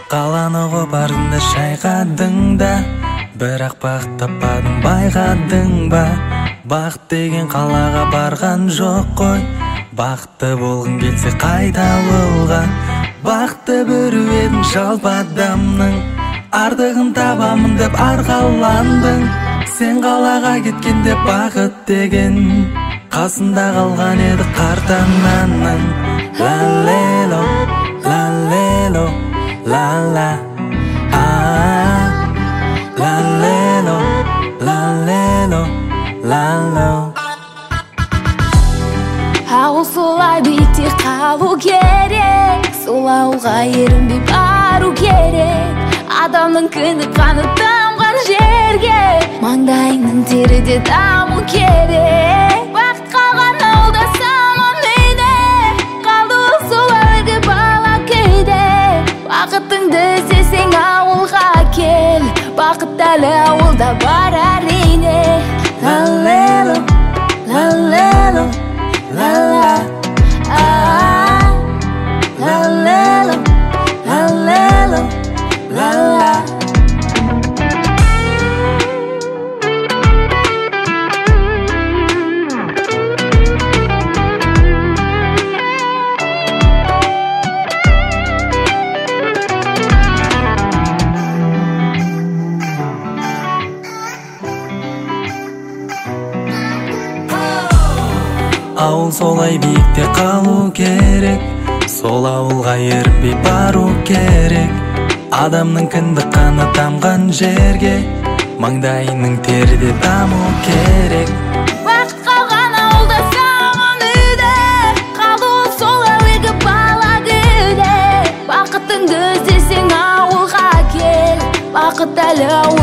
Қаланы қопардың да шайқадың да, бірақ бақыт таппадың, байқадың ба? Бақыт деген қалаға барған жоқ қой, бақытты болғың келсе қайта болған. Бақытты біреу едің, жалпы адамның артығын табамын деп арқаландың. Сен қалаға кеткенде бақыт деген қасында қалған еді қарт ананың. Ла-лело, ла-лело, ла-ла, ла-лело, ла-лело, ла-ло. Ауыл солай биікте қалу керек, сол ауылға ерінбей бару керек. Адамның кіндік қаны тамған жерге, маңдайының тері де даму керек. Бақыт қалған ауылда саман үйде, қалды сол әуелгі бала күйде. Бақытыңды іздесең ауылға кел, бақыт әлі ауылда бар әрине. Ла-лело, ла-лело, ла-ла, ла-лело, ла-лело, ла-ла. Ауыл солай биікте қалу керек, сол ауылға ерінбей бару керек. Адамның кіндік қаны тамған жерге, маңдайының тері де даму керек. Бақыт қалған ауылда саман үйде, қалды сол әуелгі бала күйде. Бақытыңды іздесең ауылға кел, бақыт әлі